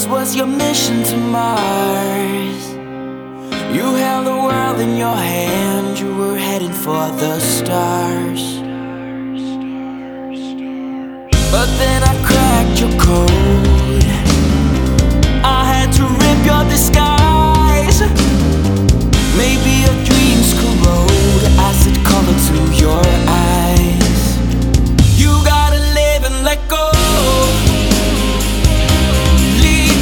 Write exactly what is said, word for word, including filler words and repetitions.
was your mission to Mars. You held the world in your hand, you were heading for the stars. But then I cracked your code.